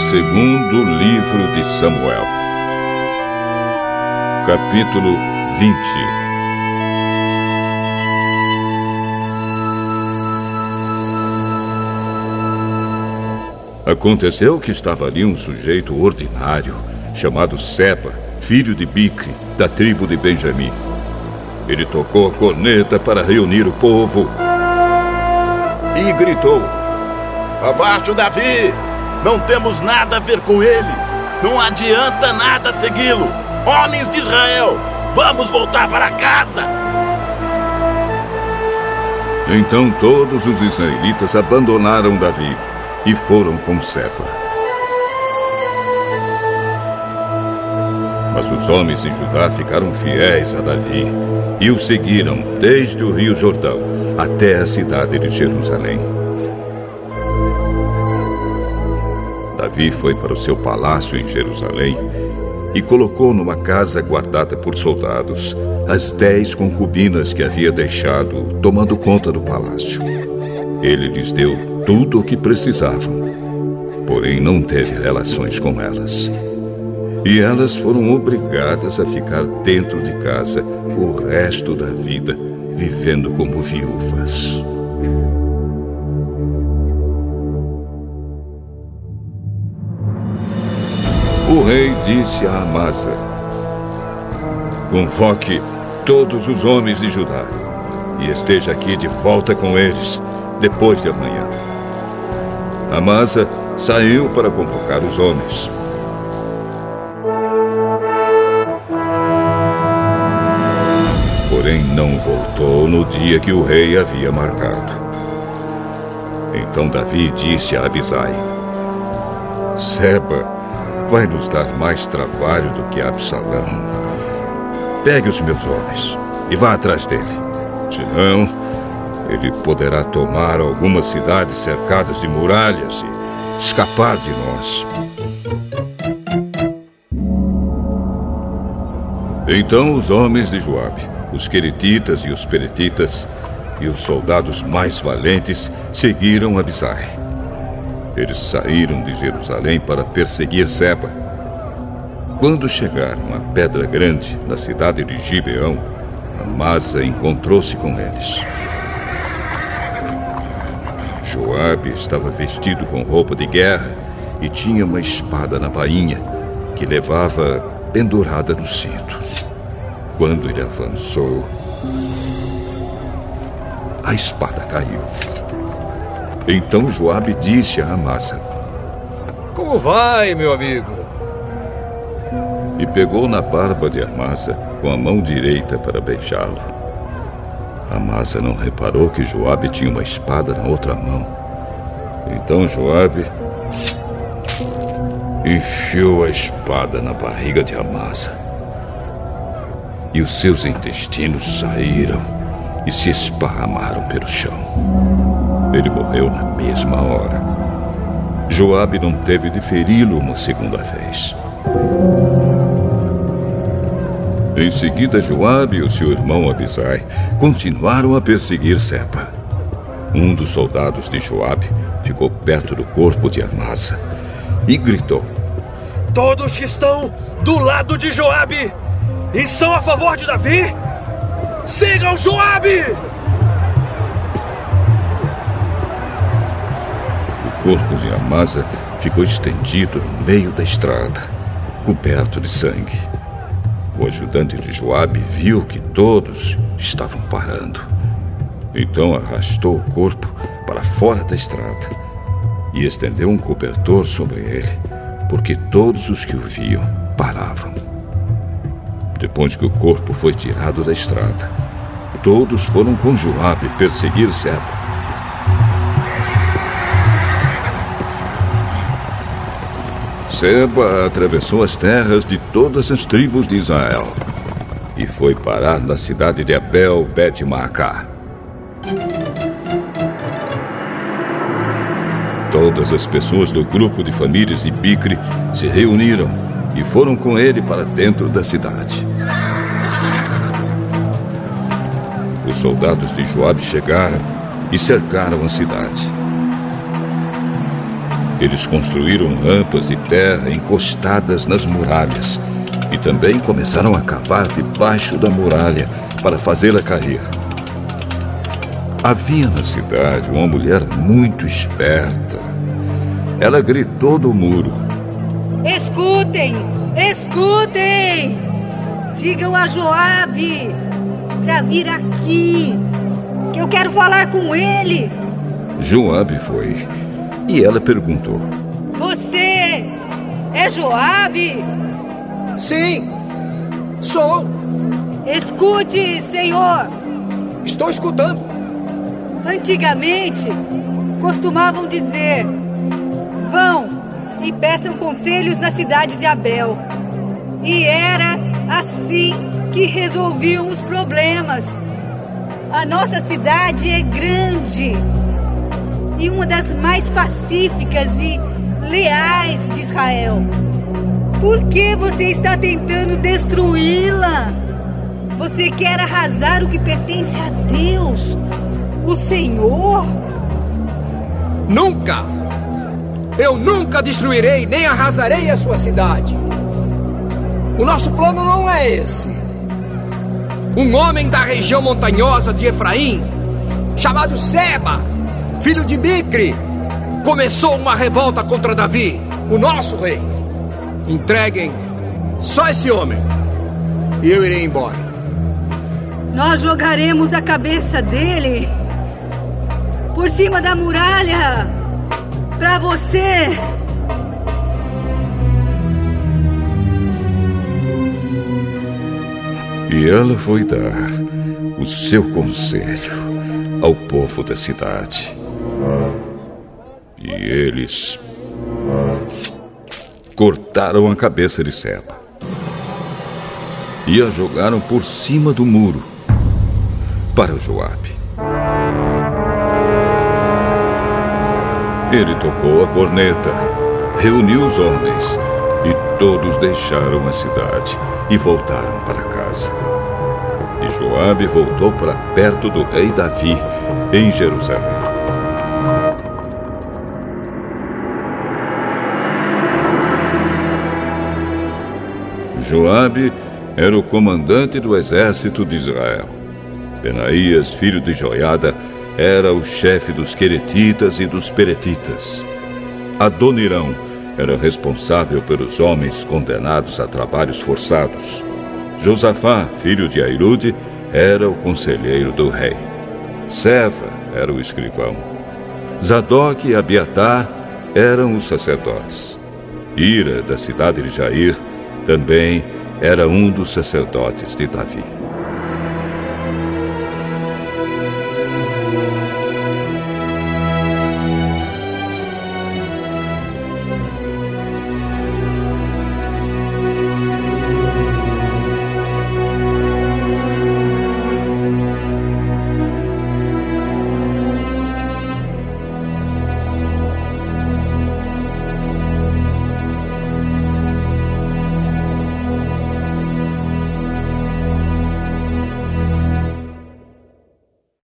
Segundo livro de Samuel, capítulo 20. Aconteceu que estava ali um sujeito ordinário, chamado Seba, filho de Bicri, da tribo de Benjamim. Ele tocou a corneta para reunir o povo e gritou: Abaixo, Davi! Não temos nada a ver com ele! Não adianta nada segui-lo! Homens de Israel, vamos voltar para casa! Então todos os israelitas abandonaram Davi e foram com Seba. Mas os homens de Judá ficaram fiéis a Davi e o seguiram desde o rio Jordão até a cidade de Jerusalém. Davi foi para o seu palácio em Jerusalém e colocou numa casa guardada por soldados as 10 concubinas que havia deixado tomando conta do palácio. Ele lhes deu tudo o que precisavam, porém não teve relações com elas. E elas foram obrigadas a ficar dentro de casa o resto da vida, vivendo como viúvas. O rei disse a Amasa: convoque todos os homens de Judá e esteja aqui de volta com eles depois de amanhã. Amasa saiu para convocar os homens. Porém, não voltou no dia que o rei havia marcado. Então Davi disse a Abisai: Seba vai nos dar mais trabalho do que Absalão. Pegue os meus homens e vá atrás dele. Senão, ele poderá tomar algumas cidades cercadas de muralhas e escapar de nós. Então os homens de Joabe, os queretitas e os peretitas e os soldados mais valentes seguiram Abisai. Eles saíram de Jerusalém para perseguir Seba. Quando chegaram à Pedra Grande, na cidade de Gibeão, Amasa encontrou-se com eles. Joabe estava vestido com roupa de guerra e tinha uma espada na bainha, que levava pendurada no cinto. Quando ele avançou, a espada caiu. Então Joabe disse a Amasa: Como vai, meu amigo? E pegou na barba de Amasa com a mão direita para beijá-lo. Amasa não reparou que Joabe tinha uma espada na outra mão. Então Joabe enfiou a espada na barriga de Amasa. E os seus intestinos saíram e se esparramaram pelo chão. Ele morreu na mesma hora. Joabe não teve de feri-lo uma segunda vez. Em seguida, Joabe e o seu irmão Abisai continuaram a perseguir Seba. Um dos soldados de Joabe ficou perto do corpo de Amasa e gritou: Todos que estão do lado de Joabe e são a favor de Davi, sigam Joabe! O corpo de Amasa ficou estendido no meio da estrada, coberto de sangue. O ajudante de Joabe viu que todos estavam parando. Então arrastou o corpo para fora da estrada e estendeu um cobertor sobre ele, porque todos os que o viam paravam. Depois que o corpo foi tirado da estrada, todos foram com Joabe perseguir Seba. Seba atravessou as terras de todas as tribos de Israel e foi parar na cidade de Abel-Bet-Maacá. Todas as pessoas do grupo de famílias de Bicri se reuniram e foram com ele para dentro da cidade. Os soldados de Joabe chegaram e cercaram a cidade. Eles construíram rampas de terra encostadas nas muralhas e também começaram a cavar debaixo da muralha para fazê-la cair. Havia na cidade uma mulher muito esperta. Ela gritou do muro: Escutem! Escutem! Digam a Joabe para vir aqui, que eu quero falar com ele. Joabe foi e ela perguntou: Você é Joabe? Sim, sou. Escute, Senhor. Estou escutando. Antigamente, costumavam dizer: vão e peçam conselhos na cidade de Abel. E era assim que resolviam os problemas. A nossa cidade é grande e uma das mais pacíficas e leais de Israel. Por que você está tentando destruí-la? Você quer arrasar o que pertence a Deus, o Senhor? Nunca! Eu nunca destruirei nem arrasarei a sua cidade. O nosso plano não é esse. Um homem da região montanhosa de Efraim, chamado Seba, filho de Bicri, começou uma revolta contra Davi, o nosso rei. Entreguem só esse homem e eu irei embora. Nós jogaremos a cabeça dele por cima da muralha para você. E ela foi dar o seu conselho ao povo da cidade. E eles cortaram a cabeça de Seba e a jogaram por cima do muro para Joabe. Ele tocou a corneta, reuniu os homens e todos deixaram a cidade e voltaram para casa. E Joabe voltou para perto do rei Davi, em Jerusalém. Joabe era o comandante do exército de Israel. Benaías, filho de Joiada, era o chefe dos queretitas e dos peretitas. Adonirão era responsável pelos homens condenados a trabalhos forçados. Josafá, filho de Airude, era o conselheiro do rei. Seva era o escrivão. Zadok e Abiatar eram os sacerdotes. Ira, da cidade de Jair, também era um dos sacerdotes de Davi.